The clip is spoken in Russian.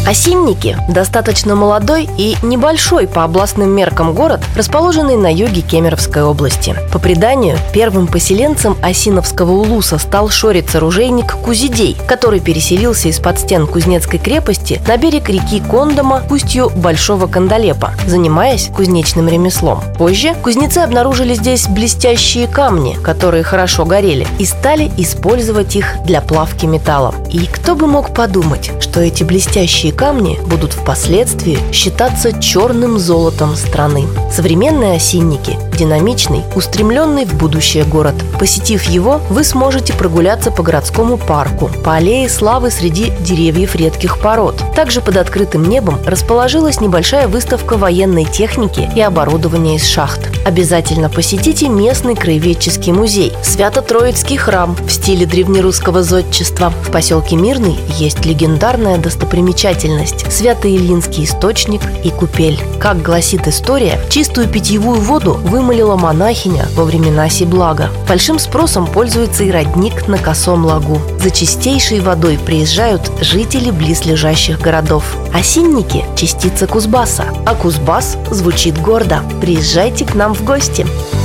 Осинники – достаточно молодой и небольшой по областным меркам город, расположенный на юге Кемеровской области. По преданию, первым поселенцем Осиновского улуса стал шорец-оружейник Кузидей, который переселился из-под стен Кузнецкой крепости на берег реки Кондома к устью Большого Кандалепа, занимаясь кузнечным ремеслом. Позже кузнецы обнаружили здесь блестящие камни, которые хорошо горели, и стали использовать их для плавки металла. И кто бы мог подумать, что эти блестящие камни будут впоследствии считаться черным золотом страны. Современные Осинники – динамичный, устремленный в будущее город. Посетив его, вы сможете прогуляться по городскому парку, по аллее славы среди деревьев редких пород. Также под открытым небом расположилась небольшая выставка военной техники и оборудования из шахт. Обязательно посетите местный краеведческий музей, Свято-Троицкий храм в стиле древнерусского зодчества. В поселке Мирный есть легендарная достопримечательность – Свято-Ильинский источник и купель. Как гласит история, чистую питьевую воду вымолила монахиня во времена Сиблага. Большим спросом пользуется и родник на Косом лагу. За чистейшей водой приезжают жители близлежащих городов. Осинники – частица Кузбасса, а Кузбасс звучит гордо. Приезжайте к нам в гости!